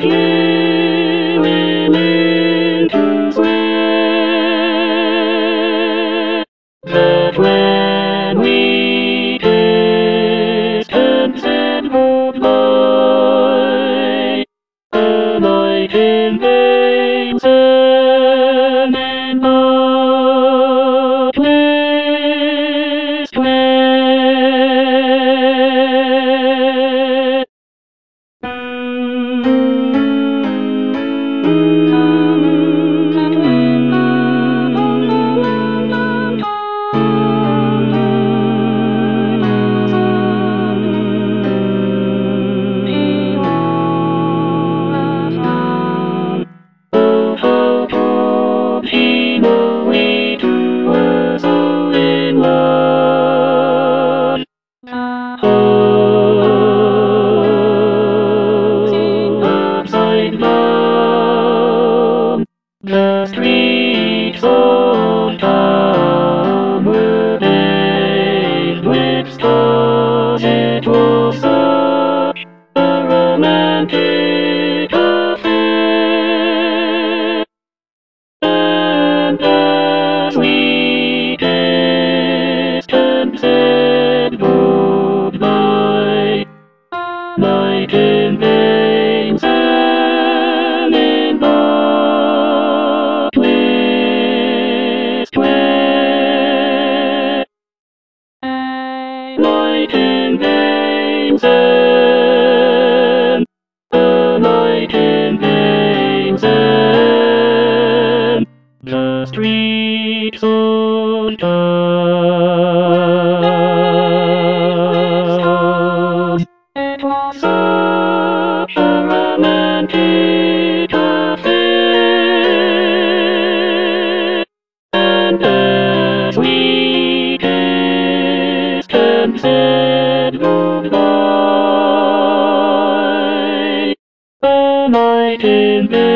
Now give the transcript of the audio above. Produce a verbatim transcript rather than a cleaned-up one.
you willing to swear that when we kissed and said goodbye, the night in vain sang in the pleased way. Oh, how could he know we two were so in love? Oh, upside down, the streets of town were paved with stars. It was such a romantic affair. And as we kissed and said goodbye, night in vain sang in the twist way. Night in vain sang, the night in vain sang, the streets of town. It was such a romantic affair. And as we kissed and said goodbye, the night in vain